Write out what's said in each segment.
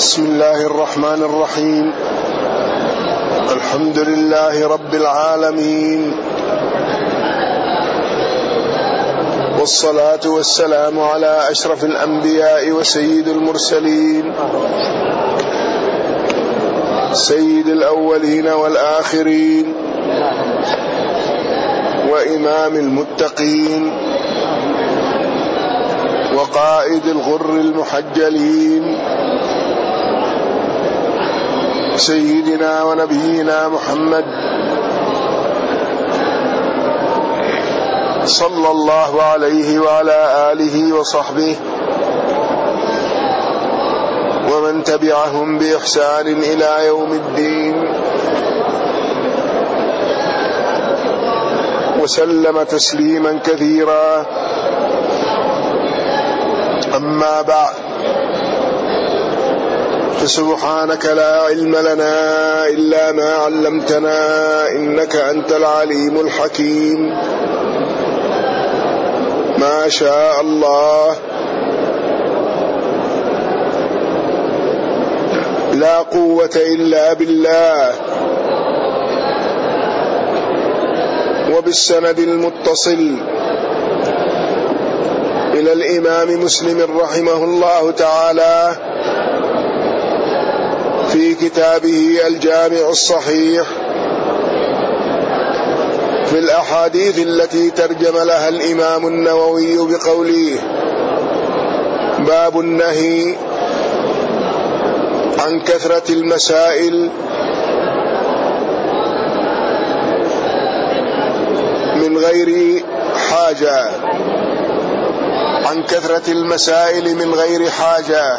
بسم الله الرحمن الرحيم. الحمد لله رب العالمين، والصلاة والسلام على أشرف الأنبياء وسيد المرسلين، سيد الأولين والآخرين، وإمام المتقين، وقائد الغر المحجلين، سيدنا ونبينا محمد صلى الله عليه وعلى آله وصحبه ومن تبعهم بإحسان إلى يوم الدين، وسلم تسليما كثيرا. أما بعد، فسبحانك لا علم لنا إلا ما علمتنا إنك أنت العليم الحكيم. ما شاء الله لا قوة إلا بالله. وبالسند المتصل إلى الإمام مسلم رحمه الله تعالى في كتابه الجامع الصحيح في الأحاديث التي ترجم لها الإمام النووي بقوله: باب النهي عن كثرة المسائل من غير حاجة، عن كثرة المسائل من غير حاجة.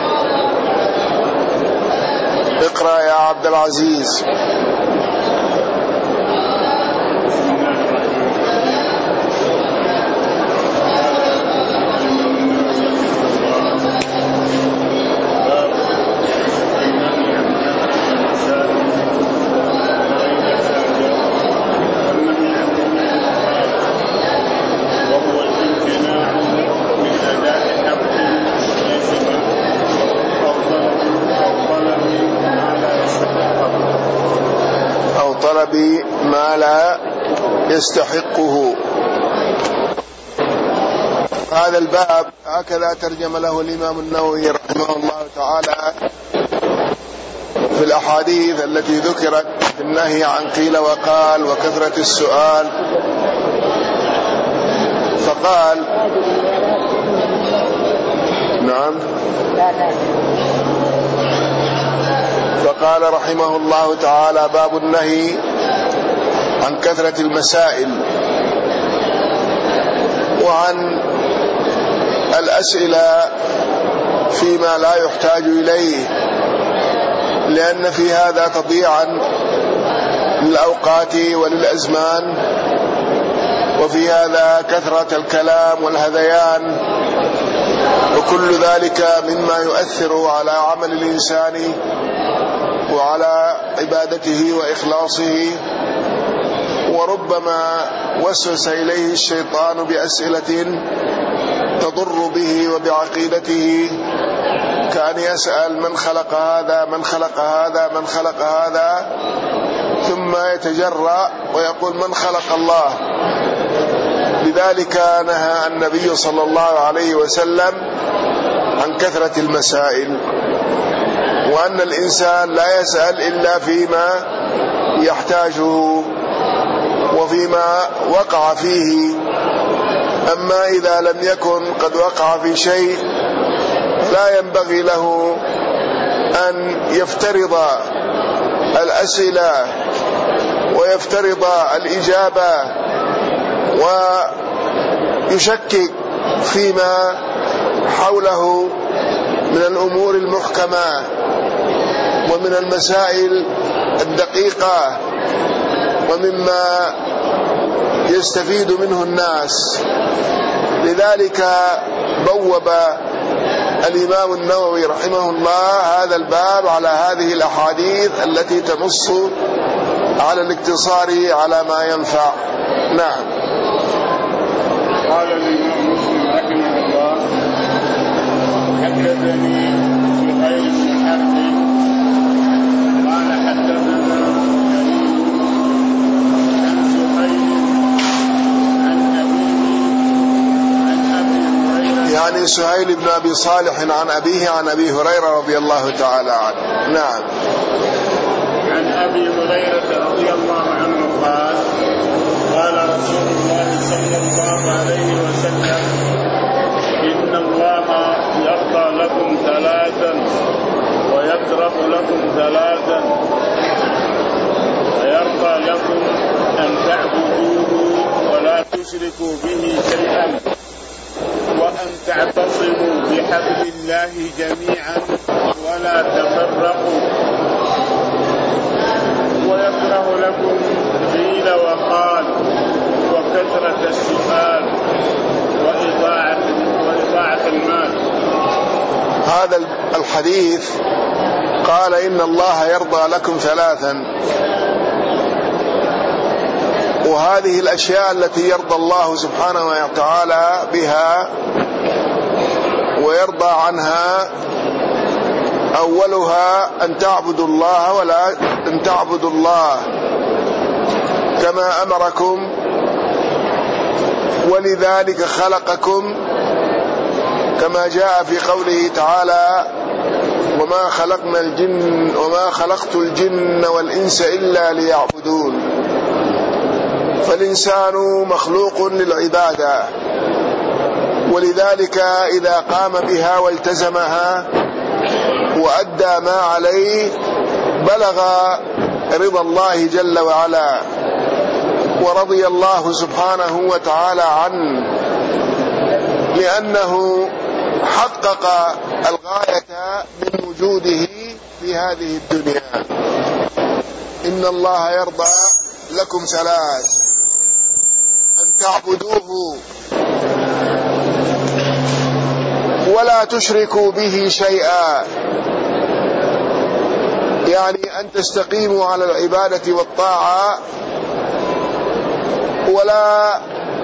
اقرأ يا عبد العزيز. ما لا يستحقه. هذا الباب هكذا ترجم له الإمام النووي رحمه الله تعالى في الأحاديث التي ذكرت في النهي عن قيل وقال وكثرة السؤال. فقال نعم فقال رحمه الله تعالى: باب النهي عن كثرة المسائل وعن الأسئلة فيما لا يحتاج إليه، لأن في هذا تضييعا للأوقات وللأزمان، وفي هذا كثرة الكلام والهذيان، وكل ذلك مما يؤثر على عمل الإنسان وعلى عبادته وإخلاصه. وربما وسوس إليه الشيطان بأسئلة تضر به وبعقيدته، كان يسأل: من خلق هذا؟ من خلق هذا؟ من خلق هذا؟ ثم يتجرأ ويقول: من خلق الله؟ لذلك نهى النبي صلى الله عليه وسلم عن كثرة المسائل، وأن الإنسان لا يسأل إلا فيما يحتاجه وفيما وقع فيه. أما إذا لم يكن قد وقع في شيء لا ينبغي له أن يفترض الأسئلة ويفترض الإجابة ويشكك فيما حوله من الأمور المحكمة ومن المسائل الدقيقة ومما يستفيد منه الناس. لذلك بوب الإمام النووي رحمه الله هذا الباب على هذه الأحاديث التي تنص على الاقتصار على ما ينفع. نعم. قال الإمام مسلم رحمه الله: حدثني سهيل بن حرب قال حدثنا عن سهيل عن أبيه يعني سهيل بن أبي صالح عن أبيه عن أبي هريرة رضي الله تعالى عنه. نعم. عن أبي هريرة رضي الله عنه قال قال رسول الله صلى الله عليه وسلم إن الله يرضى لكم ثلاثا ويكره لكم ثلاثا ويرضى لكم أن تعبدوه ولا تشركوا به شيئا وأن تعتصموا بحبل الله جميعا ولا تفرقوا ويكره لكم قيل وقال وكثرة السؤال وإضاعة المال. هذا الحديث قال إن الله يرضى لكم ثلاثا، وهذه الأشياء التي يرضى الله سبحانه وتعالى بها ويرضى عنها أولها أن تعبدوا الله ولا أن تعبدوا الله كما أمركم ولذلك خلقكم، كما جاء في قوله تعالى وما خلقت الجن والإنس إلا ليعبدون. فالإنسان مخلوق للعبادة، ولذلك إذا قام بها والتزمها وأدى ما عليه بلغ رضا الله جل وعلا ورضي الله سبحانه وتعالى عنه، لأنه حقق الغاية من وجوده في هذه الدنيا. إن الله يرضى لكم ثلاث: أن تعبدوه ولا تشركوا به شيئا، يعني أن تستقيموا على العبادة والطاعة ولا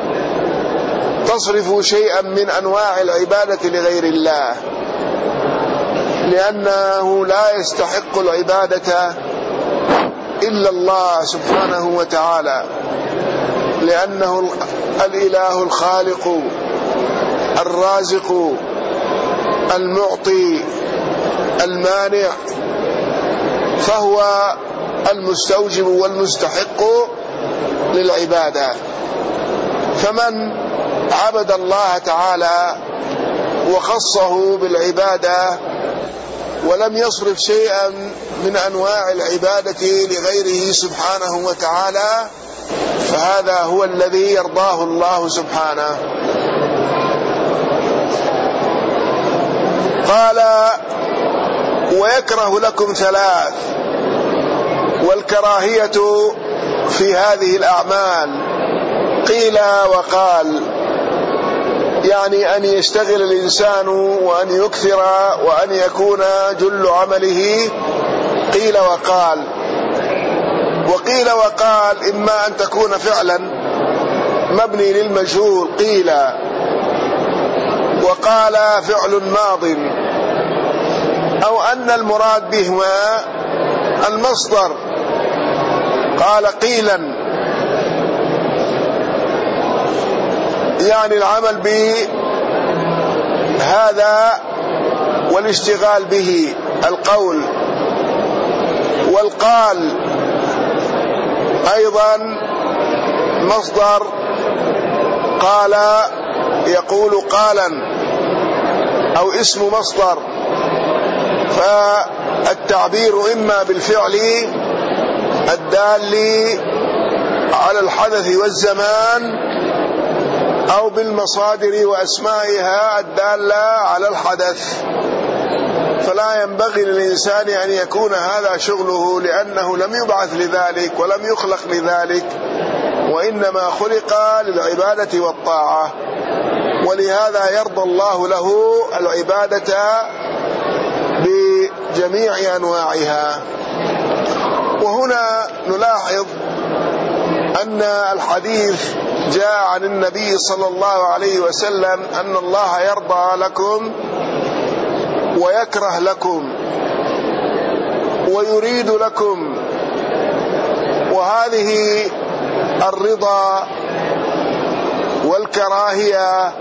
تصرفوا شيئا من أنواع العبادة لغير الله، لأنه لا يستحق العبادة إلا الله سبحانه وتعالى، لأنه الإله الخالق الرازق المعطي المانع، فهو المستوجب والمستحق للعبادة. فمن عبد الله تعالى وخصه بالعبادة ولم يصرف شيئا من أنواع العبادة لغيره سبحانه وتعالى فهذا هو الذي يرضاه الله سبحانه. قال ويكره لكم ثلاث، والكراهية في هذه الأعمال قيل وقال، يعني أن يشتغل الإنسان وأن يكثر وأن يكون جل عمله قيل وقال. وقيل وقال إما أن تكون فعلا مبني للمجهول قيل، وقال فعل ماض، أو أن المراد بهما المصدر قال قيلا، يعني العمل بهذا والاشتغال به القول. والقال أيضا مصدر قال يقول قالا، أو اسم مصدر، فالتعبير إما بالفعل الدال على الحدث والزمان أو بالمصادر وأسمائها الدالة على الحدث. فلا ينبغي للإنسان أن يكون هذا شغله، لأنه لم يبعث لذلك ولم يخلق لذلك، وإنما خلق للعبادة والطاعة، ولهذا يرضى الله له العبادة بجميع أنواعها. وهنا نلاحظ أن الحديث جاء عن النبي صلى الله عليه وسلم أن الله يرضى لكم ويكره لكم، ويريد لكم. وهذه الرضا والكراهية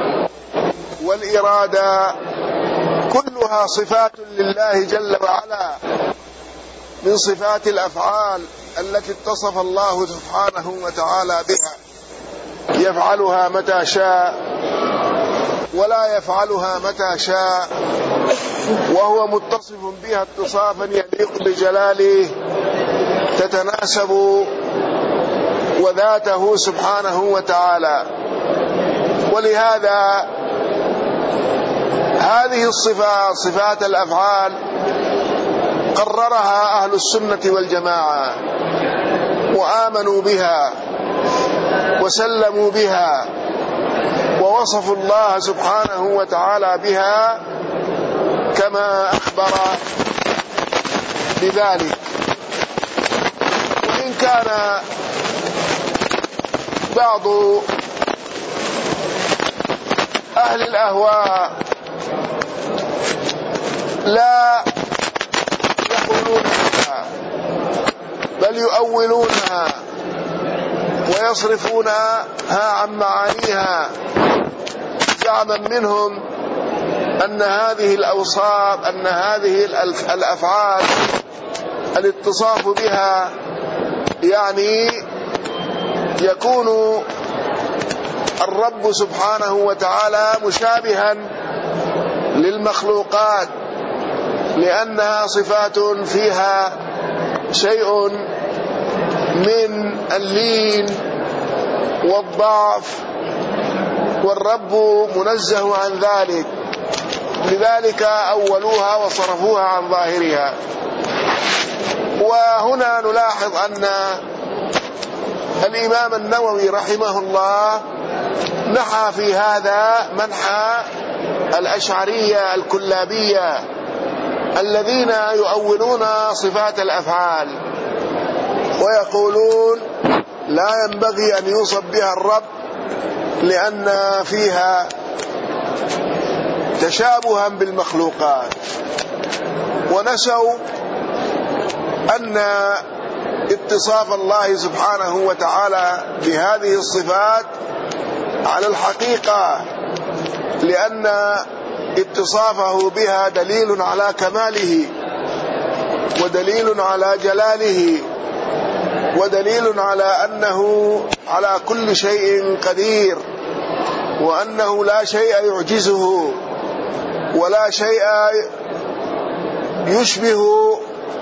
والإرادة كلها صفات لله جل وعلا من صفات الأفعال التي اتصف الله سبحانه وتعالى بها، يفعلها متى شاء ولا يفعلها متى شاء، وهو متصف بها اتصافا يليق بجلاله تتناسب وذاته سبحانه وتعالى. ولهذا هذه الصفات، صفات الأفعال، قررها أهل السنة والجماعة وآمنوا بها وسلموا بها ووصفوا الله سبحانه وتعالى بها كما أخبر بذلك. وإن كان بعض أهل الأهواء لا يقولونها بل يؤولونها ويصرفونها عن معانيها، زعما منهم أن هذه الأوصاف، أن هذه الأفعال الاتصاف بها يعني يكون الرب سبحانه وتعالى مشابها للمخلوقات، لأنها صفات فيها شيء من اللين والضعف، والرب منزه عن ذلك، لذلك أولوها وصرفوها عن ظاهرها. وهنا نلاحظ أن الإمام النووي رحمه الله نحى في هذا منحى الأشعرية الكلابية الذين يؤولون صفات الأفعال ويقولون لا ينبغي أن يوصف بها الرب لأن فيها تشابها بالمخلوقات، ونسوا أن اتصاف الله سبحانه وتعالى بهذه الصفات على الحقيقة، لأن اتصافه بها دليل على كماله ودليل على جلاله ودليل على أنه على كل شيء قدير، وأنه لا شيء يعجزه ولا شيء يشبه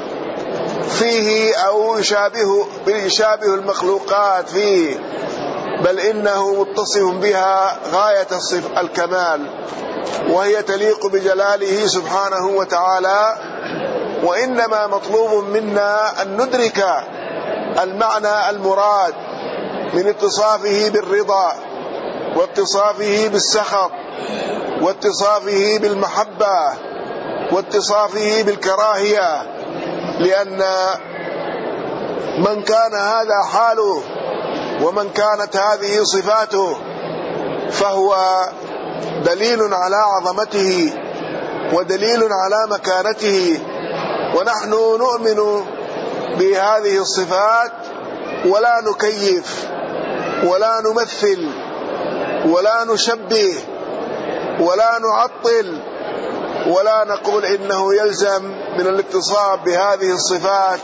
فيه أو يشابه المخلوقات فيه، بل إنه متصف بها غاية الكمال، وهي تليق بجلاله سبحانه وتعالى. وإنما مطلوب منا أن ندرك المعنى المراد من اتصافه بالرضا واتصافه بالسخط واتصافه بالمحبة واتصافه بالكراهية، لأن من كان هذا حاله ومن كانت هذه صفاته فهو دليل على عظمته ودليل على مكانته. ونحن نؤمن بهذه الصفات ولا نكيف ولا نمثل ولا نشبه ولا نعطل ولا نقول إنه يلزم من الاتصاف بهذه الصفات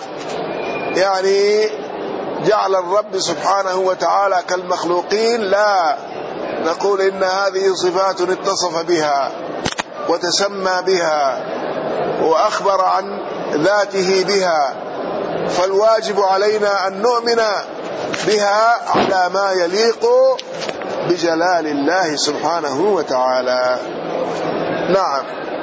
يعني جعل الرب سبحانه وتعالى كالمخلوقين، لا، نقول إن هذه صفات اتصف بها وتسمى بها وأخبر عن ذاته بها، فالواجب علينا أن نؤمن بها على ما يليق بجلال الله سبحانه وتعالى. نعم،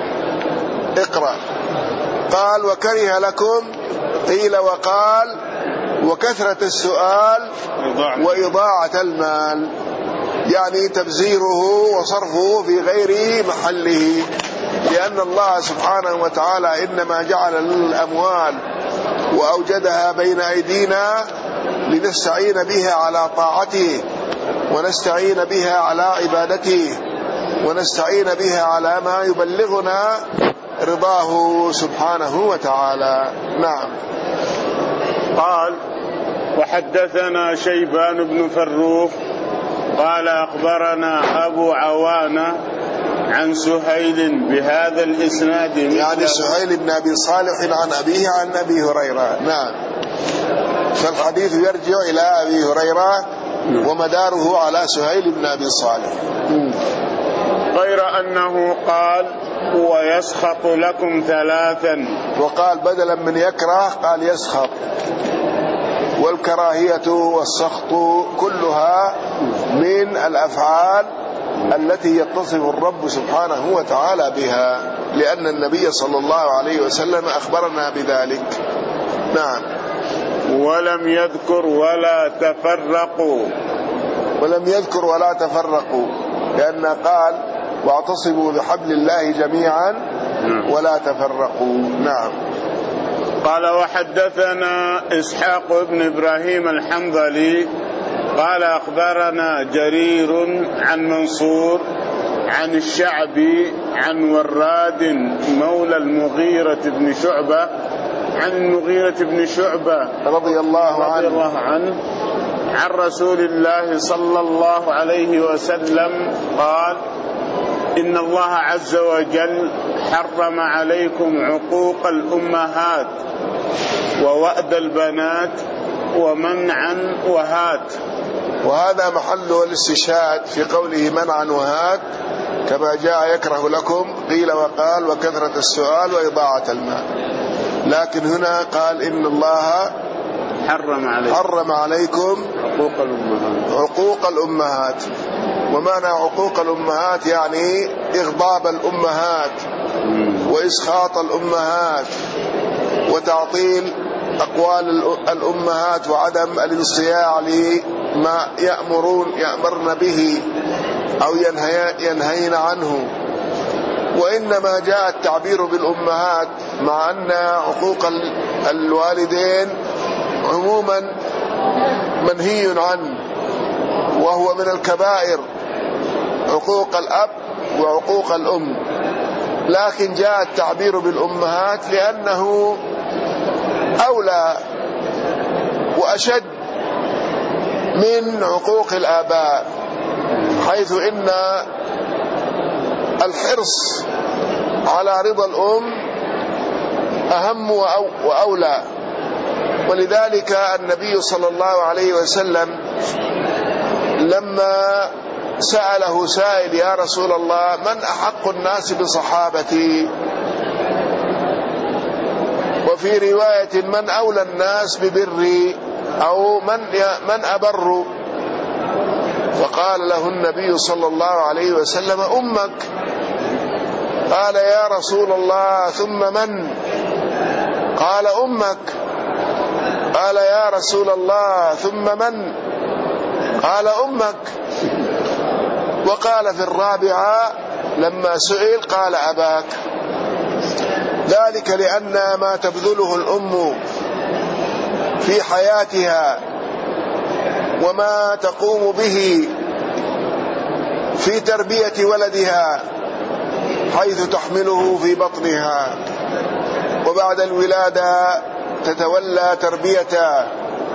اقرأ. قال وكره لكم قيل وقال وكثرة السؤال وإضاعة المال، يعني تبذيره وصرفه في غير محله، لأن الله سبحانه وتعالى إنما جعل الأموال وأوجدها بين أيدينا لنستعين بها على طاعته ونستعين بها على عبادته ونستعين بها على ما يبلغنا رضاه سبحانه وتعالى. نعم. قال: وحدثنا شيبان بن فروخ قال أخبرنا أبو عوانة عن سهيل بهذا الإسناد، يعني سهيل بن أبي صالح عن أبيه عن أبي هريرة. نعم. فالحديث يرجع إلى أبي هريرة ومداره على سهيل بن أبي صالح، غير أنه قال: ويسخط لكم ثلاثا، وقال بدلا من يكره قال يسخط. والكراهية والسخط كلها من الأفعال التي يتصف الرب سبحانه وتعالى بها، لأن النبي صلى الله عليه وسلم أخبرنا بذلك. نعم. ولم يذكر ولا تفرقوا، ولم يذكر ولا تفرقوا، لأن قال: واعتصموا بحبل الله جميعا ولا تفرقوا. نعم. قال: وحدثنا إسحاق بن إبراهيم الحنظلي قال أخبرنا جرير عن منصور عن الشعبي عن وراد مولى المغيرة بن شعبة عن المغيرة بن شعبة رضي الله عنه عن رسول الله صلى الله عليه وسلم قال: إن الله عز وجل حرم عليكم عقوق الأمهات ووأد البنات ومنعا وهات. وهذا محل الاستشهاد في قوله منعا وهات، كما جاء: يكره لكم قيل وقال وكثرة السؤال وإضاعة المال. لكن هنا قال: إن الله حرم عليكم عقوق الأمهات. ومعنى عقوق الأمهات يعني إغضاب الأمهات وإسخاط الأمهات وتعطيل أقوال الأمهات وعدم الانصياع لما يأمرن به أو ينهين عنه. وإنما جاء التعبير بالأمهات مع أن عقوق الوالدين عموما منهي عنه، وهو من الكبائر عقوق الأب وعقوق الأم، لكن جاء التعبير بالأمهات لأنه أولى وأشد من عقوق الآباء، حيث إن الحرص على رضا الأم أهم وأولى. ولذلك النبي صلى الله عليه وسلم لما سأله سائل: يا رسول الله، من أحق الناس بصحابتي؟ وفي رواية: من أولى الناس ببري، أو من أبر؟ فقال له النبي صلى الله عليه وسلم: أمك. قال: يا رسول الله ثم من؟ قال: أمك. قال: يا رسول الله ثم من؟ قال: أمك. وقال في الرابعة لما سئل قال: أباك. ذلك لأن ما تبذله الأم في حياتها وما تقوم به في تربية ولدها، حيث تحمله في بطنها، وبعد الولادة تتولى تربيته،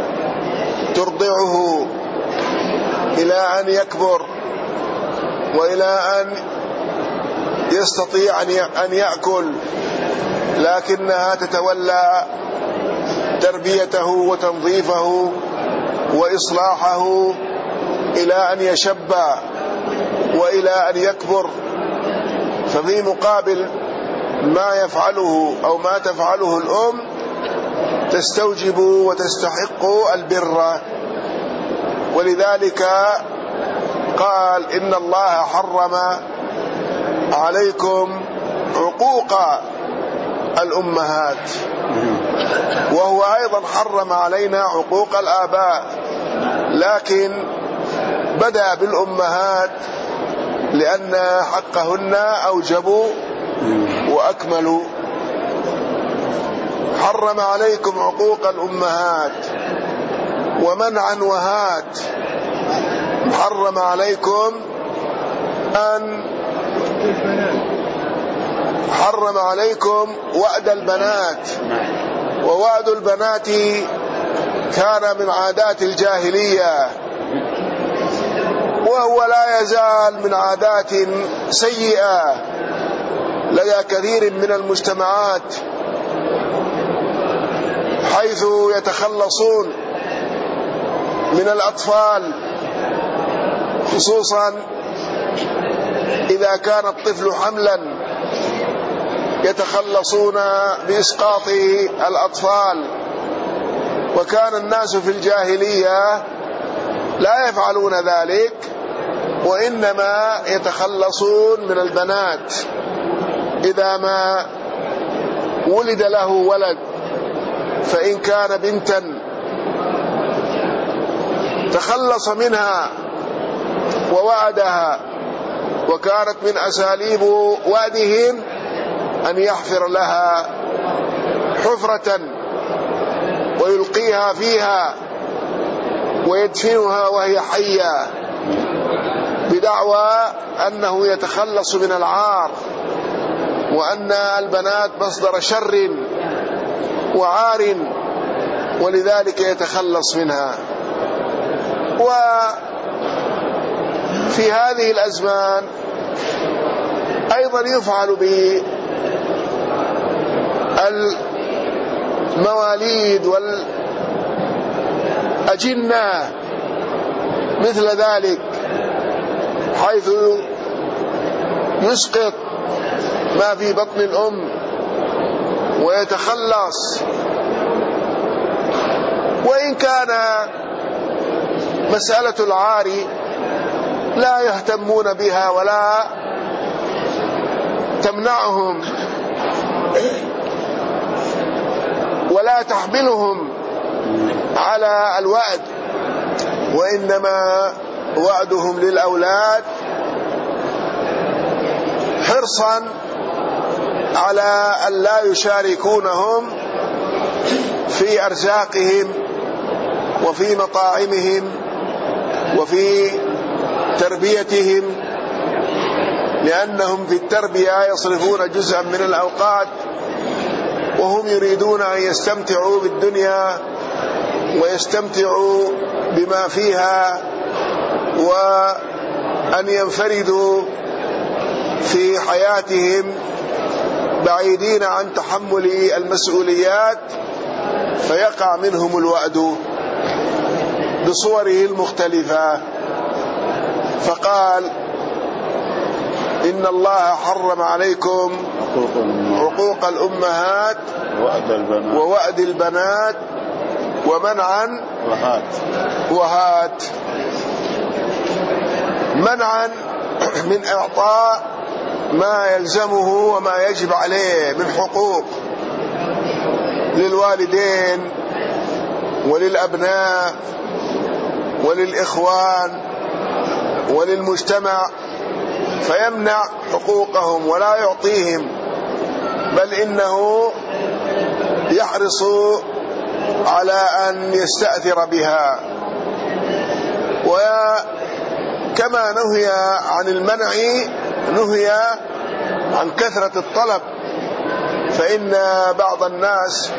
ترضعه إلى أن يكبر وإلى أن يستطيع أن يأكل، لكنها تتولى تربيته وتنظيفه وإصلاحه إلى أن يشب وإلى أن يكبر. ففي مقابل ما يفعله أو ما تفعله الأم تستوجب وتستحق البر. ولذلك قال: إن الله حرم عليكم عقوق الأمهات، وهو أيضا حرم علينا عقوق الآباء، لكن بدأ بالأمهات لأن حقهن أوجب وأكمل. حرم عليكم عقوق الأمهات ومنعا وهات، حرم عليكم أن حرم عليكم وأد البنات، ووأد البنات كان من عادات الجاهلية، وهو لا يزال من عادات سيئة لدى كثير من المجتمعات، حيث يتخلصون من الأطفال، خصوصا إذا كان الطفل حملا، يتخلصون بإسقاط الأطفال. وكان الناس في الجاهلية لا يفعلون ذلك، وإنما يتخلصون من البنات إذا ما ولد له ولد، فإن كان بنتا تخلص منها ووعدها. وكانت من أساليب وعدهم أن يحفر لها حفرة ويلقيها فيها ويدفنها وهي حية، بدعوى أنه يتخلص من العار، وأن البنات مصدر شر وعار، ولذلك يتخلص منها. وفي هذه الأزمان أيضا يفعل بالمواليد والأجنة مثل ذلك، حيث يسقط ما في بطن الأم ويتخلص. وإن كان مسألة العار لا يهتمون بها ولا تمنعهم ولا تحملهم على الوعد، وإنما وعدهم للأولاد حرصا على أن لا يشاركونهم في أرزاقهم وفي مطاعمهم وفي تربيتهم، لأنهم في التربية يصرفون جزءا من الأوقات، وهم يريدون أن يستمتعوا بالدنيا ويستمتعوا بما فيها، وأن ينفردوا في حياتهم بعيدين عن تحمل المسؤوليات، فيقع منهم الوعد بصوره المختلفة. فقال: إن الله حرم عليكم عقوق الأمهات ووأد البنات ومنعا وهات. منعا من إعطاء ما يلزمه وما يجب عليه من حقوق للوالدين وللأبناء وللإخوان وللمجتمع، فيمنع حقوقهم ولا يعطيهم، بل إنه يحرص على أن يستأثر بها. وكما نهي عن المنع نهي عن كثرة الطلب، فإن بعض الناس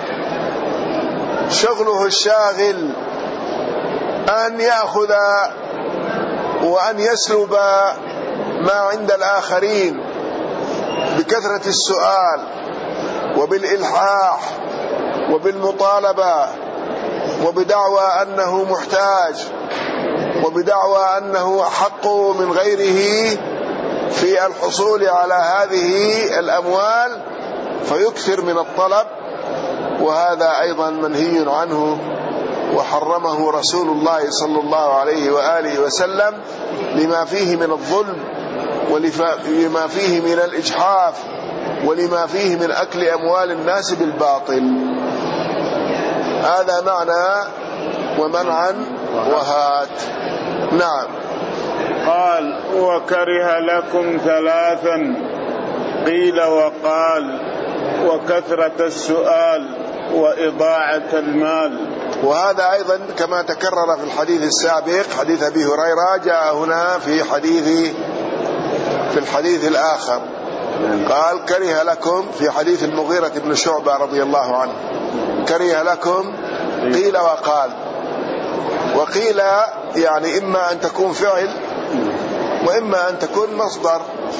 شغله الشاغل أن يأخذ وأن يسلب ما عند الآخرين بكثرة السؤال وبالإلحاح وبالمطالبة، وبدعوى أنه محتاج، وبدعوى أنه أحق من غيره في الحصول على هذه الأموال، فيكثر من الطلب. وهذا أيضا منهي عنه، وحرمه رسول الله صلى الله عليه وآله وسلم لما فيه من الظلم، ولما فيه من الإجحاف، ولما فيه من أكل أموال الناس بالباطل. هذا معنى ومنعا وهات. نعم. قال: وكره لكم ثلاثا، قيل وقال، وكثرة السؤال، وإضاعة المال. وهذا أيضا كما تكرر في الحديث السابق، حديث أبي هريرة، جاء هنا في الحديث الآخر. قال كره لكم في حديث المغيرة بن شعبة رضي الله عنه، كره لكم قيل وقال. وقيل يعني إما أن تكون فعل وإما أن تكون مصدر.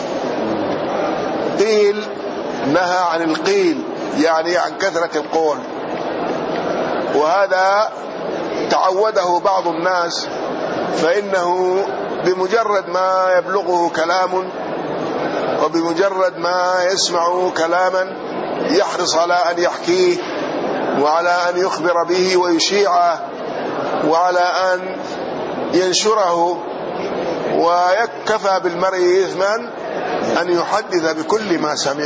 قيل نهى عن القيل، يعني عن كثرة القول، وهذا تعوده بعض الناس، فإنه بمجرد ما يبلغه كلام وبمجرد ما يسمع كلاما يحرص على أن يحكيه وعلى أن يخبر به ويشيعه وعلى أن ينشره، ويكفى بالمرء إثما أن يحدث بكل ما سمع.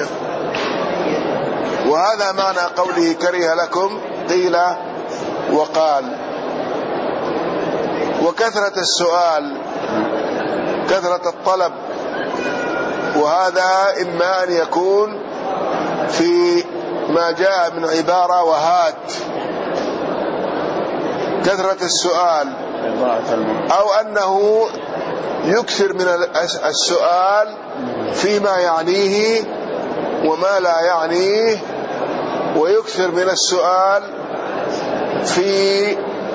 وهذا معنى قوله كره لكم قيل وقال. وكثرة السؤال، كثرة الطلب، وهذا إما أن يكون في ما جاء من عبارة وهات، كثرة السؤال، أو أنه يكثر من السؤال فيما يعنيه وما لا يعنيه، ويكثر من السؤال في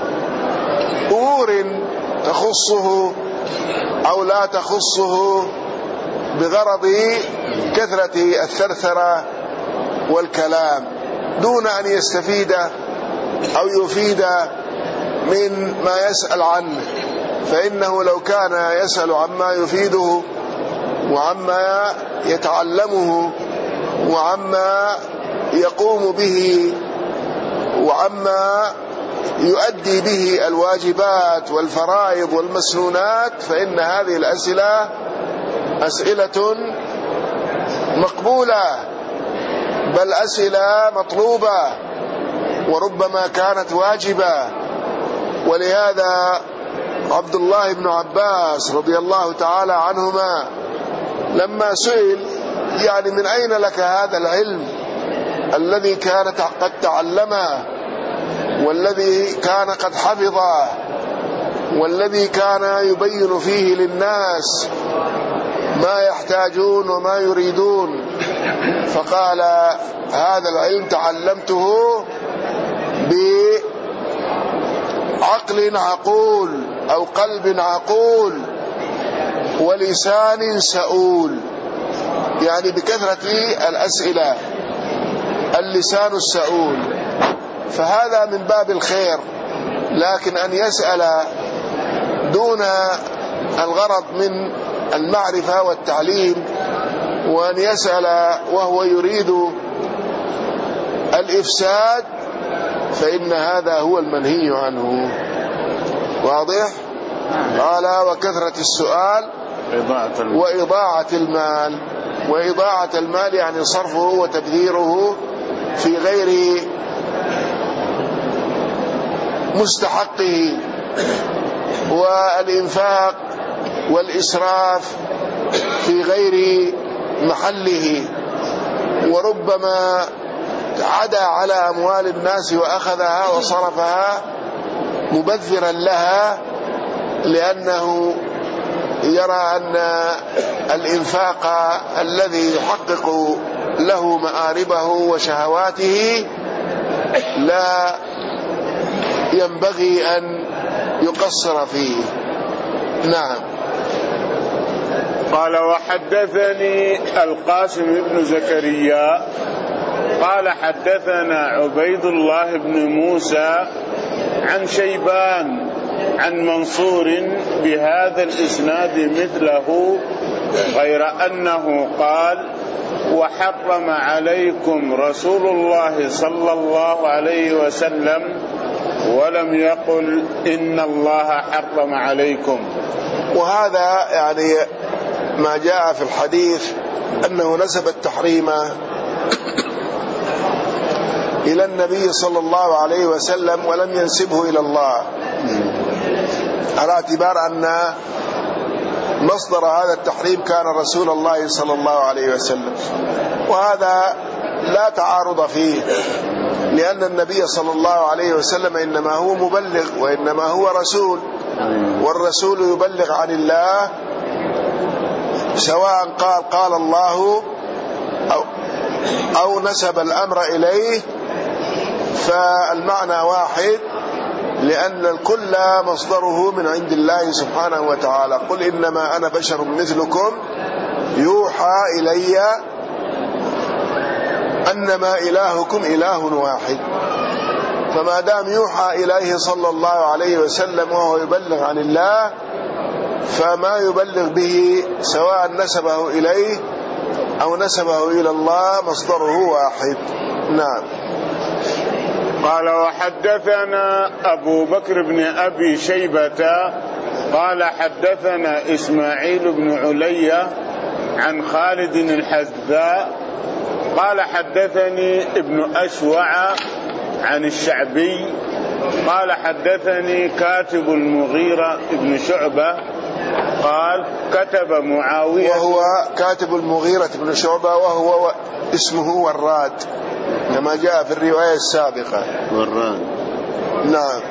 أمور تخصه أو لا تخصه بغرض كثرة الثرثرة والكلام دون أن يستفيد أو يفيد من ما يسأل عنه. فإنه لو كان يسأل عما يفيده وعما يتعلمه وعما يقوم به وعما يؤدي به الواجبات والفرائض والمسنونات، فإن هذه الأسئلة أسئلة مقبولة، بل أسئلة مطلوبة وربما كانت واجبة. ولهذا عبد الله بن عباس رضي الله تعالى عنهما لما سئل يعني من أين لك هذا العلم الذي كان قد تعلمه والذي كان قد حفظه والذي كان يبين فيه للناس ما يحتاجون وما يريدون، فقال هذا العلم تعلمته بعقل عقول أو قلب عقول ولسان سؤول، يعني بكثرة الأسئلة اللسان السؤول. فهذا من باب الخير، لكن أن يسأل دون الغرض من المعرفة والتعليم، وأن يسأل وهو يريد الإفساد، فإن هذا هو المنهي عنه. واضح؟ قال وكثرة السؤال وإضاعة المال. وإضاعة المال يعني صرفه وتبذيره في غير مستحقه، والإنفاق والإسراف في غير محله، وربما عدا على أموال الناس وأخذها وصرفها مبذرا لها، لأنه يرى أن الإنفاق الذي يحقق له مآربه وشهواته لا ينبغي أن يقصر فيه. نعم. قال وحدثني القاسم بن زكريا قال حدثنا عبيد الله بن موسى عن شيبان عن منصور بهذا الإسناد مثله، غير أنه قال وحرم عليكم رسول الله صلى الله عليه وسلم، ولم يقل إن الله حرم عليكم. وهذا يعني ما جاء في الحديث أنه نسب التحريم إلى النبي صلى الله عليه وسلم ولم ينسبه إلى الله، على اعتبار أن مصدر هذا التحريم كان رسول الله صلى الله عليه وسلم، وهذا لا تعارض فيه، لأن النبي صلى الله عليه وسلم إنما هو مبلغ وإنما هو رسول، والرسول يبلغ عن الله، سواء قال الله أو نسب الأمر إليه، فالمعنى واحد، لأن الكل مصدره من عند الله سبحانه وتعالى. قل إنما أنا بشر مثلكم يوحى إلي أنما إلهكم إله واحد. فما دام يوحى إليه صلى الله عليه وسلم وهو يبلغ عن الله، فما يبلغ به سواء نسبه إليه أو نسبه إلى الله مصدره واحد. نعم. قال وحدثنا أبو بكر بن أبي شيبة قال حدثنا إسماعيل بن علي عن خالد الحذاء قال حدثني ابن أشوع عن الشعبي قال حدثني كاتب المغيرة بن شعبة قال كتب معاوية، وهو كاتب المغيرة بن شعبة وهو اسمه وراد كما جاء في الرواية السابقة. وراد. نعم.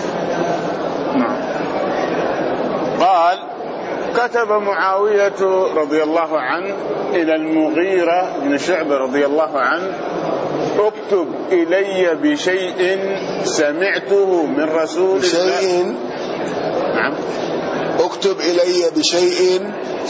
قال كتب معاوية رضي الله عنه إلى المغيرة بن شعبة رضي الله عنه اكتب إلي بشيء سمعته من رسول الله. نعم. اكتب إلي بشيء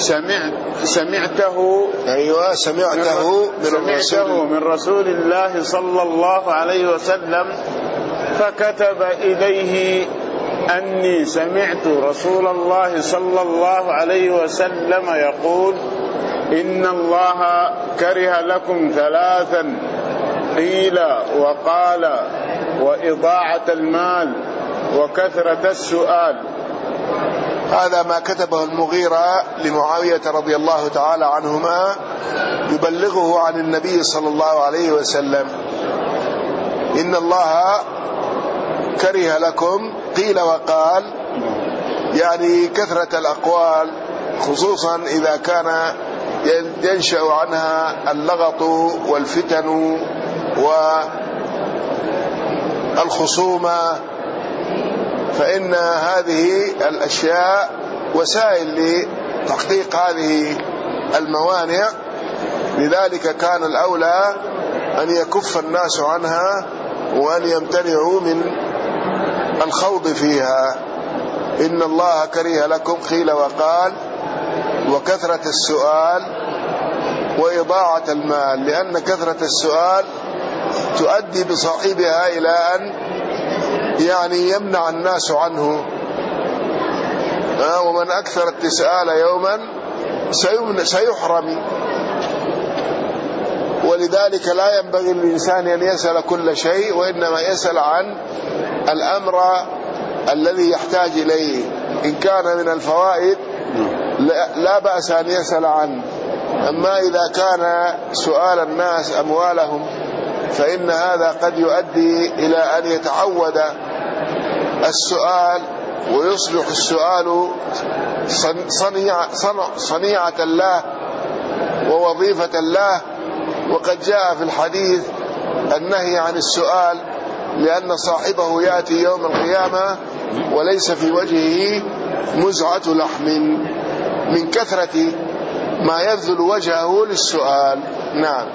سمعته. أيوة سمعته من رسول الله صلى الله عليه وسلم، فكتب إليه أني سمعت رسول الله صلى الله عليه وسلم يقول إن الله كره لكم ثلاثا قيل وقال وإضاعة المال وكثرة السؤال. هذا ما كتبه المغيرة لمعاوية رضي الله تعالى عنهما يبلغه عن النبي صلى الله عليه وسلم. إن الله كره لكم قيل وقال، يعني كثرة الأقوال، خصوصا إذا كان ينشأ عنها اللغط والفتن والخصومة، فإن هذه الأشياء وسائل لتحقيق هذه الموانع. لذلك كان الأولى أن يكف الناس عنها وأن يمتنعوا من الخوض فيها. إن الله كره لكم قيل وقال وكثرة السؤال وإضاعة المال، لأن كثرة السؤال تؤدي بصاحبها إلى أن يعني يمنع الناس عنه. ومن أكثر التسأل يوما سيحرم. ولذلك لا ينبغي للإنسان أن يسأل كل شيء، وإنما يسأل عن الأمر الذي يحتاج إليه. إن كان من الفوائد لا بأس أن يسأل عنه، أما إذا كان سؤال الناس أموالهم فإن هذا قد يؤدي إلى أن يتعود السؤال ويصبح السؤال صنيعة الله ووظيفة الله. وقد جاء في الحديث النهي عن السؤال، لأن صاحبه يأتي يوم القيامة وليس في وجهه مزعة لحم من كثرة ما يبذل وجهه للسؤال. نعم.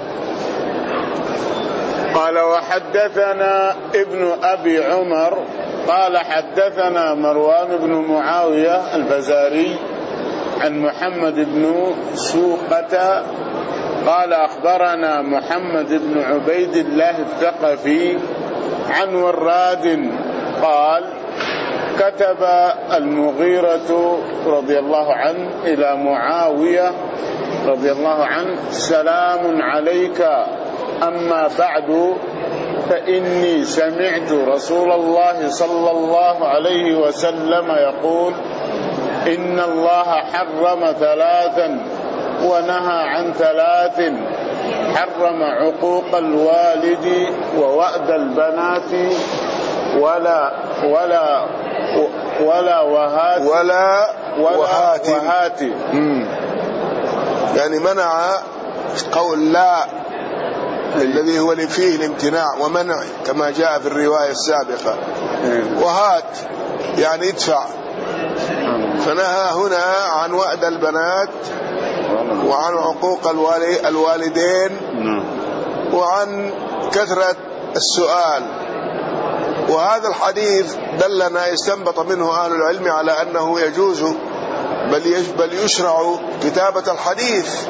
قال وحدثنا ابن أبي عمر قال حدثنا مروان بن معاوية الفزاري عن محمد بن سوقة قال أخبرنا محمد بن عبيد الله الثقفي عن وراد قال كتب المغيرة رضي الله عنه إلى معاوية رضي الله عنه سلام عليك، أما بعد فإني سمعت رسول الله صلى الله عليه وسلم يقول إن الله حرم ثلاثا ونهى عن ثلاث، حرم عقوق الوالد ووأد البنات ولا وهات. يعني منع قول لا الذي هو فيه الامتناع ومنع كما جاء في الرواية السابقة. وهات يعني ادفع، فنهى هنا عن وأد البنات وعن عقوق الوالدين، وعن كثرة السؤال. وهذا الحديث دلنا استنبط منه أهل العلم على أنه يجوز بل يشرع كتابة الحديث،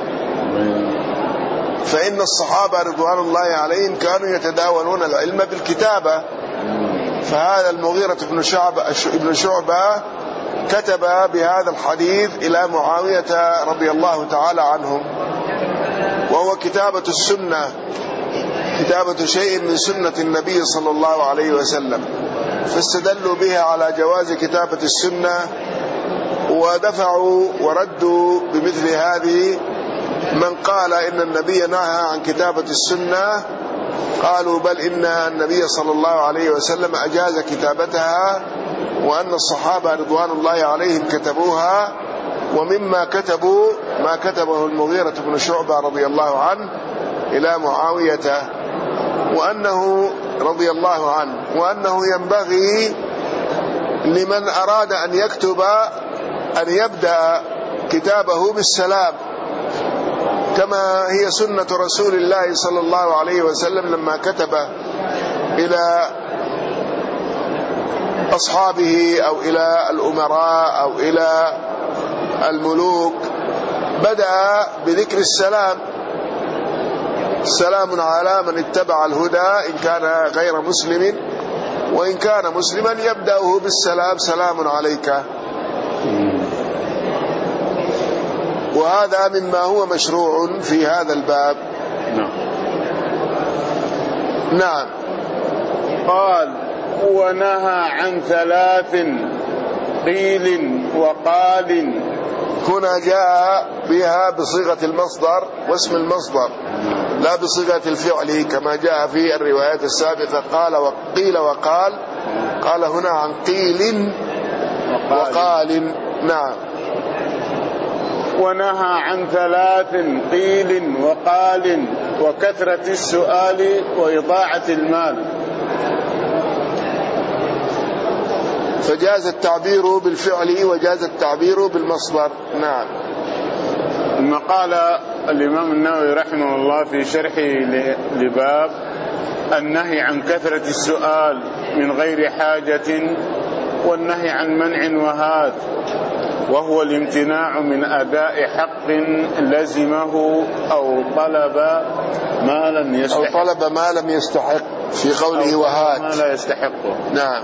فإن الصحابة رضوان الله عليهم كانوا يتداولون العلم بالكتابة. فهذا المغيرة بن شعبة كتب بهذا الحديث إلى معاوية رضي الله تعالى عنهم، وهو كتابة السنة، كتابة شيء من سنة النبي صلى الله عليه وسلم، فاستدلوا بها على جواز كتابة السنة، ودفعوا وردوا بمثل هذه من قال إن النبي نهى عن كتابة السنة، قالوا بل إن النبي صلى الله عليه وسلم أجاز كتابتها، وأن الصحابة رضوان الله عليهم كتبوها. ومما كتبوا ما كتبه المغيرة بن شعبة رضي الله عنه إلى معاوية، وأنه رضي الله عنه، وأنه ينبغي لمن أراد أن يكتب أن يبدأ كتابه بالسلام، كما هي سنة رسول الله صلى الله عليه وسلم لما كتب إلى أصحابه أو إلى الأمراء أو إلى الملوك بدأ بذكر السلام: سلام على من اتبع الهدى إن كان غير مسلم، وإن كان مسلما يبدأه بالسلام: سلام عليك. وهذا مما هو مشروع في هذا الباب. نعم. قال: ونهى عن 3 قيل وقال. هنا جاء بها بصيغة المصدر واسم المصدر، لا بصيغة الفعل كما جاء في الروايات السابقة. قال وقيل وقال، قال هنا عن قيل وقال. نعم. ونهى عن 3 قيل وقال وكثرة السؤال وإضاعة المال. فجاز التعبير بالفعل وجاز التعبير بالمصدر. نعم. ثم قال الإمام النووي رحمه الله في شرحه لباب النهي عن كثرة السؤال من غير حاجة، والنهي عن منع وهات، وهو الامتناع من أداء حق لزمه أو طلب ما لم يستحق في قوله وهات، ما لا يستحقه. نعم.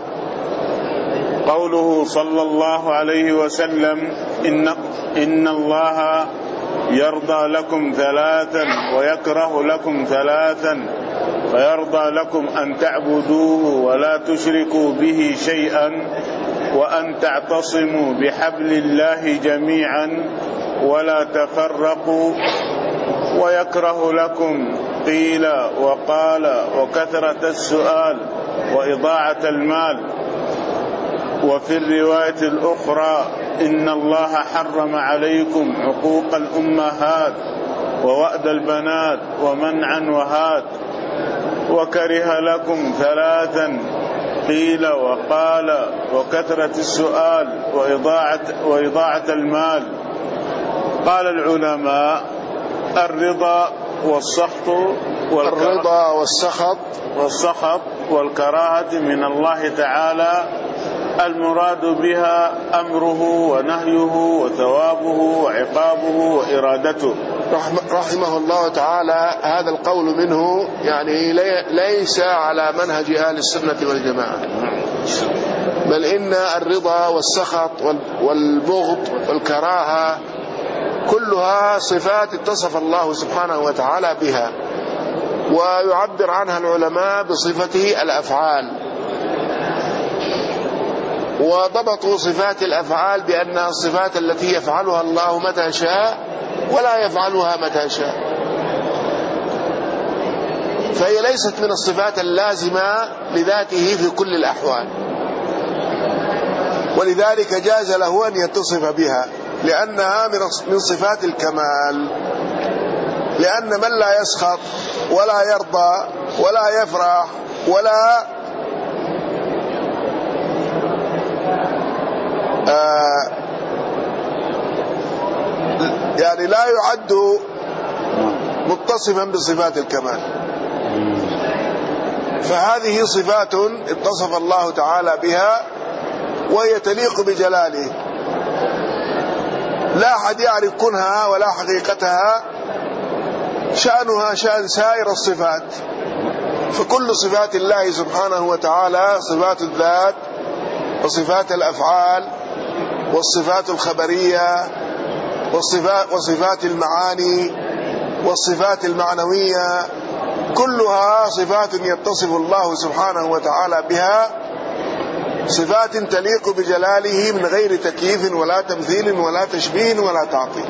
قوله صلى الله عليه وسلم: إن الله يرضى لكم 3 ويكره لكم 3، فيرضى لكم أن تعبدوه ولا تشركوا به شيئا، وأن تعتصموا بحبل الله جميعا ولا تفرقوا، ويكره لكم قيل وقال وكثرة السؤال وإضاعة المال. وفي الرواية الأخرى: إن الله حرم عليكم عقوق الأمهات ووأد البنات ومنعا وهات، وكره لكم 3 قيل وقال وكثرة السؤال وإضاعة المال. قال العلماء: الرضا والسخط والكراهة من الله تعالى، المراد بها أمره ونهيه وثوابه وعقابه وإرادته. رحمه الله تعالى. هذا القول منه يعني ليس على منهج أهل السنة والجماعة، بل إن الرضا والسخط والبغض والكراهة كلها صفات اتصف الله سبحانه وتعالى بها، ويعبر عنها العلماء بصفته الأفعال، وضبطوا صفات الأفعال بأنها الصفات التي يفعلها الله متى شاء ولا يفعلها متى شاء، فهي ليست من الصفات اللازمة لذاته في كل الأحوال، ولذلك جاز له أن يتصف بها لأنها من صفات الكمال. لأن من لا يسخط ولا يرضى ولا يفرح ولا يعني لا يعد متصفا بصفات الكمال. فهذه صفات اتصف الله تعالى بها وهي تليق بجلاله، لا أحد يعرف كنها ولا حقيقتها، شأنها شأن سائر الصفات. فكل صفات الله سبحانه وتعالى صفات الذات وصفات الأفعال والصفات الخبرية وصفات المعاني والصفات المعنوية، كلها صفات يتصف الله سبحانه وتعالى بها، صفات تليق بجلاله من غير تكييف ولا تمثيل ولا تشبيه ولا تعطيل.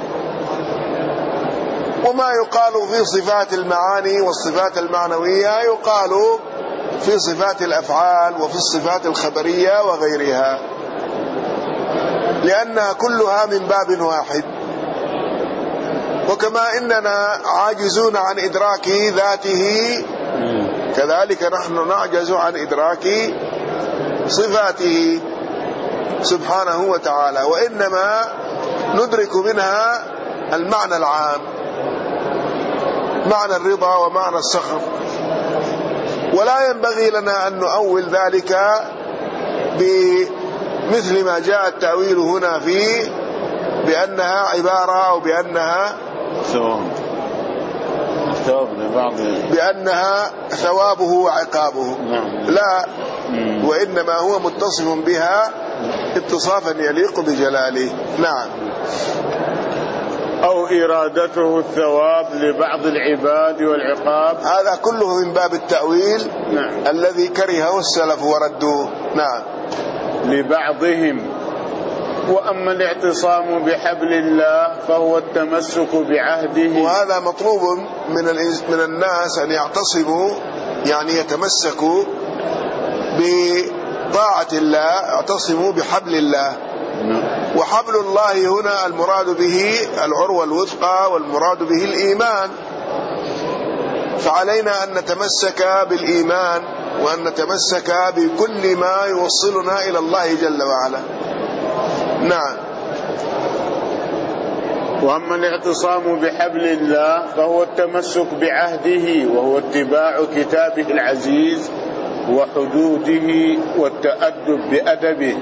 وما يقال في صفات المعاني والصفات المعنوية يقال في صفات الأفعال وفي الصفات الخبرية وغيرها، لأنها كلها من باب واحد. وكما إننا عاجزون عن إدراك ذاته، كذلك نحن نعجز عن إدراك صفاته سبحانه وتعالى، وإنما ندرك منها المعنى العام، معنى الرضا ومعنى السخط، ولا ينبغي لنا أن نؤول ذلك بمثل ما جاء التأويل هنا فيه بأنها عبارة أو بأنها بأنها ثوابه وعقابه. لا، وإنما هو متصف بها اتصافا يليق بجلاله. نعم. أو إرادته الثواب لبعض العباد والعقاب، هذا كله من باب التأويل. نعم. الذي كرهه السلف وردوه. نعم. لبعضهم. وأما الاعتصام بحبل الله فهو التمسك بعهده، وهذا مطلوب من الناس أن يعتصموا، يعني يتمسكوا بطاعة الله، اعتصموا بحبل الله. وحبل الله هنا المراد به العروة الوثقى، والمراد به الإيمان. فعلينا أن نتمسك بالإيمان وأن نتمسك بكل ما يوصلنا إلى الله جل وعلا. نعم. وأما الاعتصام بحبل الله فهو التمسك بعهده، وهو اتباع كتابه العزيز وحدوده والتأدب بأدبه.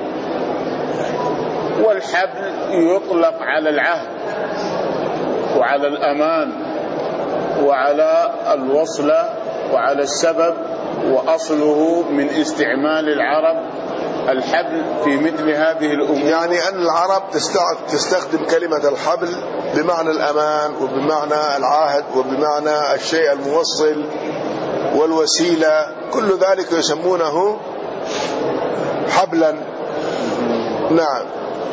والحبل يطلق على العهد وعلى الأمان وعلى الوصلة وعلى السبب، وأصله من استعمال العرب الحبل في مثل هذه الأمور. يعني أن العرب تستخدم كلمة الحبل بمعنى الأمان وبمعنى العهد وبمعنى الشيء الموصل والوسيلة، كل ذلك يسمونه حبلا. نعم.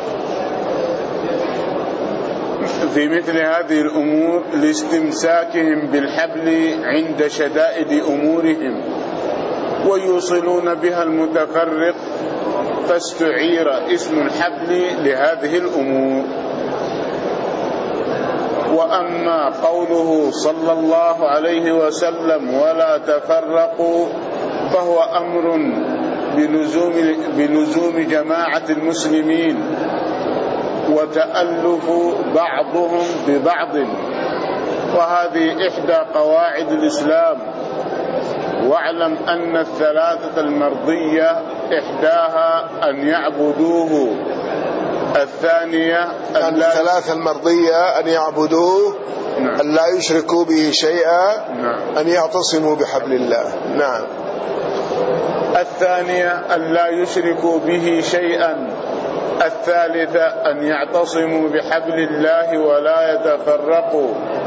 في مثل هذه الأمور لاستمساكهم بالحبل عند شدائد أمورهم، ويوصلون بها المتفرق، فاستعير اسم الحبل لهذه الأمور. وأما قوله صلى الله عليه وسلم ولا تفرقوا فهو أمر بلزوم جماعة المسلمين وتألف بعضهم ببعض، وهذه إحدى قواعد الإسلام. واعلم أن الثلاثة المرضية إحداها أن يعبدوه، الثلاثة المرضية أن يعبدوه، أن لا يشركوا به شيئا، أن يعتصموا بحبل الله. نعم. الثانية أن لا يشركوا به شيئا. الثالثة أن يعتصموا بحبل الله ولا يتفرقوا.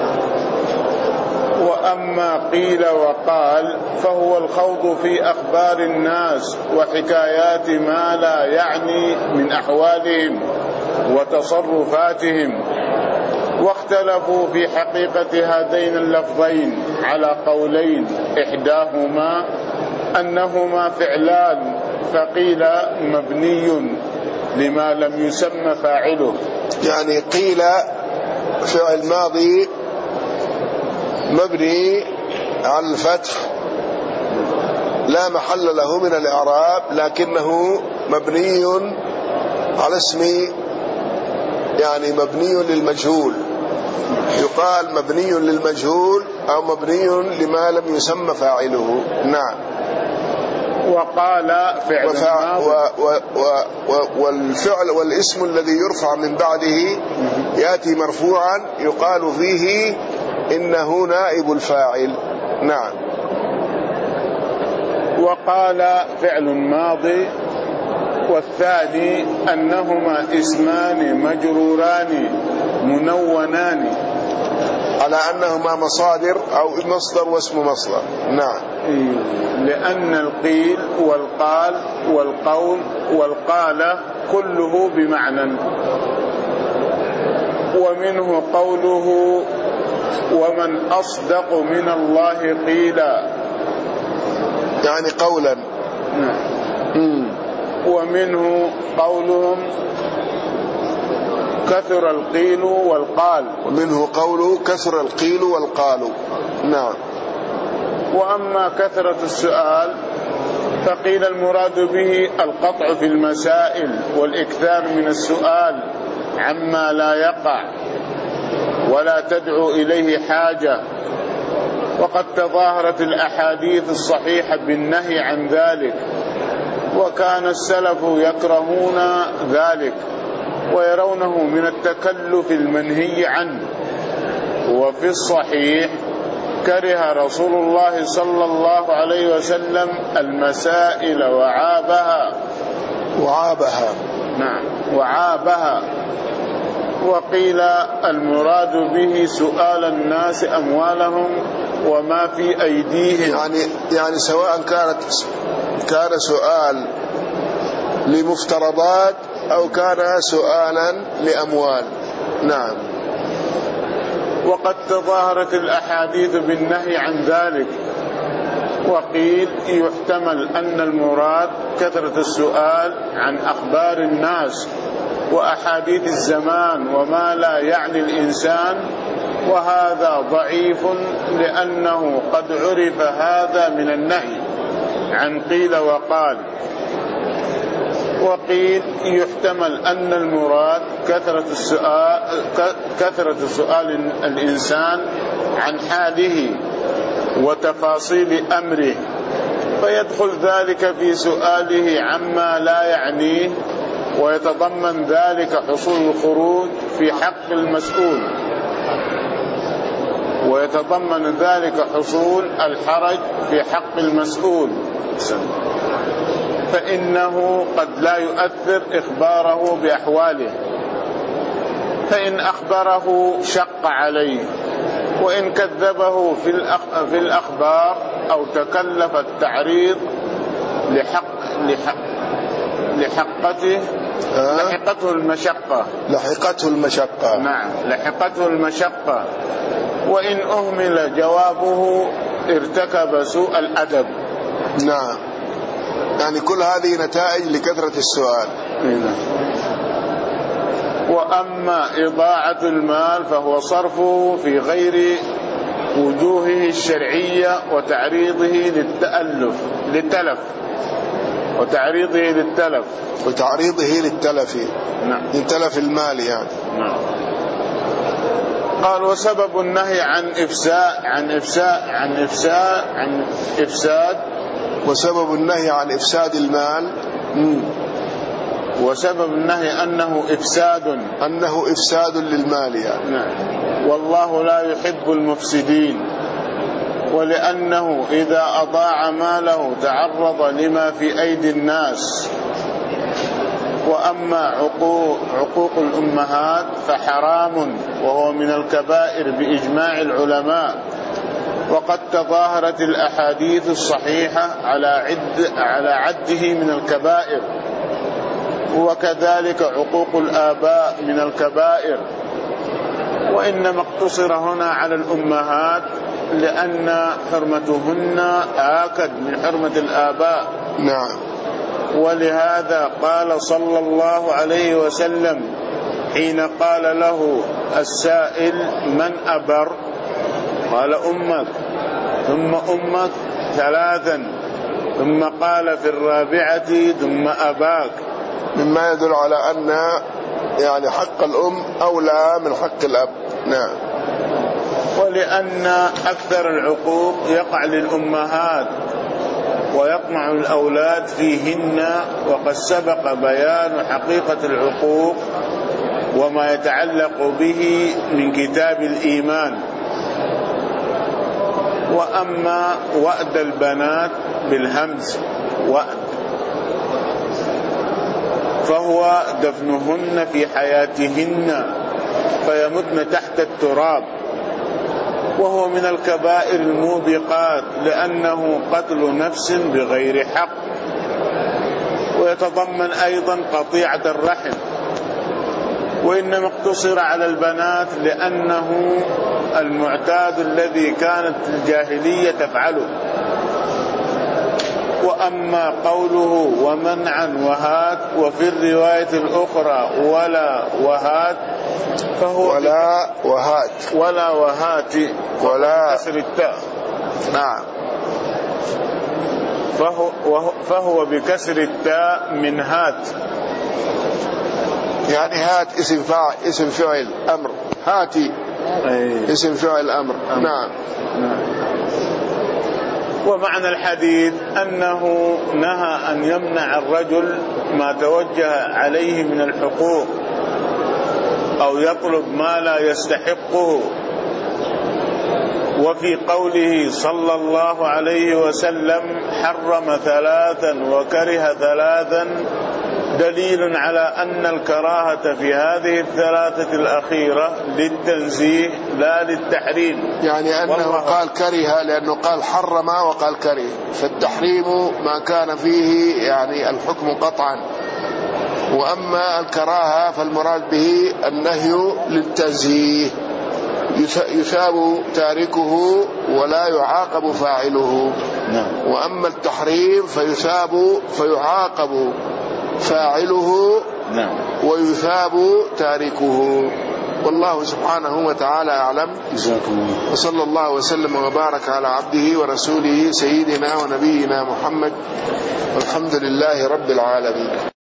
وأما قيل وقال فهو الخوض في أخبار الناس وحكايات ما لا يعني من أحوالهم وتصرفاتهم. واختلفوا في حقيقة هذين اللفظين على قولين، إحداهما أنهما فعلان، فقيل مبني لما لم يسمى فاعله. يعني قيل فعل ماضي مبني على الفتح لا محل له من الإعراب، لكنه مبني على اسم، يعني مبني للمجهول، يقال مبني للمجهول أو مبني لما لم يسمى فاعله. نعم. وقال فعل والفعل والاسم الذي يرفع من بعده يأتي مرفوعا يقال فيه إنه نائب الفاعل. نعم. وقال فعل ماضي. والثاني أنهما اسمان مجروران منونان على أنهما مصادر أو مصدر واسم مصدر. نعم. لأن القيل والقال والقول والقالة كله بمعنى. ومنه قوله ومن أصدق من الله قيلا، يعني قولا. ومنه قولهم كثر القيل والقال. ومنه قوله كثر القيل والقال. نعم. وأما كثرة السؤال فقيل المراد به القطع في المسائل والإكثار من السؤال عما لا يقع ولا تدعو إليه حاجة. وقد تظاهرت الأحاديث الصحيحة بالنهي عن ذلك، وكان السلف يكرهون ذلك ويرونه من التكلف المنهي عنه. وفي الصحيح كره رسول الله صلى الله عليه وسلم المسائل وعابها. نعم، وعابها. وقيل المراد به سؤال الناس أموالهم وما في أيديهم، يعني سواء كان سؤال لمفترضات أو كان سؤالا لأموال. نعم. وقد تظاهرت الأحاديث بالنهي عن ذلك. وقيل يحتمل أن المراد كثرة السؤال عن أخبار الناس وأحاديث الزمان وما لا يعني الإنسان، وهذا ضعيف لأنه قد عرف هذا من النهي عن قيل وقال. وقيل يحتمل أن المراد كثرة سؤال الإنسان عن حاله وتفاصيل أمره، فيدخل ذلك في سؤاله عما لا يعنيه، ويتضمن ذلك حصول الخروج في حق المسؤول، ويتضمن ذلك حصول الحرج في حق المسؤول، فإنه قد لا يؤثر إخباره بأحواله، فإن أخبره شق عليه، وإن كذبه في الأخبار أو تكلف التعريض لحقته المشقة. نعم، لحقته المشقة. وإن أهمل جوابه ارتكب سوء الأدب. نعم، يعني كل هذه نتائج لكثرة السؤال. وأما إضاعة المال فهو صرفه في غير وجوهه الشرعية وتعريضه للتلف. نعم، لتلف المال يعني. نعم. قال وسبب النهي عن إفساد وسبب النهي عن إفساد المال. وسبب النهي أنه إفساد للمال يعني. نعم. والله لا يحب المفسدين، ولأنه إذا أضاع ماله تعرض لما في أيدي الناس. وأما عقوق الأمهات فحرام، وهو من الكبائر بإجماع العلماء، وقد تظاهرت الأحاديث الصحيحة على عده من الكبائر. وكذلك عقوق الآباء من الكبائر، وإنما اقتصر هنا على الأمهات لأن حرمتهن آكد من حرمة الآباء. نعم. ولهذا قال صلى الله عليه وسلم حين قال له السائل من أبر؟ قال أمك، ثم أمك ثلاثا، ثم قال في الرابعة ثم أباك، مما يدل على أن يعني حق الأم أولى من حق الأب. نعم. ولأن أكثر العقوق يقع للأمهات ويطمع الأولاد فيهن، وقد سبق بيان حقيقة العقوق وما يتعلق به من كتاب الإيمان. وأما وأد البنات بالهمز وأد فهو دفنهن في حياتهن فيمتن تحت التراب، وهو من الكبائر الموبقات لأنه قتل نفس بغير حق، ويتضمن أيضا قطيعة الرحم، وإنما اقتصر على البنات لأنه المعتاد الذي كانت الجاهلية تفعله. وأما قوله ومنعا وهات وفي الرواية الأخرى ولا وهات فهو ولا وهات ولا كسر التاء. نعم. فهو بكسر التاء من هات، يعني هات اسم فعل أمر، هاتي اسم فعل أمر. نعم. ومعنى الحديث أنه نهى أن يمنع الرجل ما توجه عليه من الحقوق أو يطلب ما لا يستحقه. وفي قوله صلى الله عليه وسلم حرم ثلاثا وكره ثلاثا دليل على أن الكراهة في هذه الثلاثة الأخيرة للتنزيه لا للتحريم. يعني أنه قال كره لأنه قال حرم وقال كره، فالتحريم ما كان فيه يعني الحكم قطعا، وأما الكراهة فالمراد به النهي للتنزيه، يثاب تاركه ولا يعاقب فاعله. وأما التحريم فيعاقب فاعله ويثاب تاركه. والله سبحانه وتعالى أعلم. وصلى الله وسلم وبارك على عبده ورسوله سيدنا ونبينا محمد، والحمد لله رب العالمين.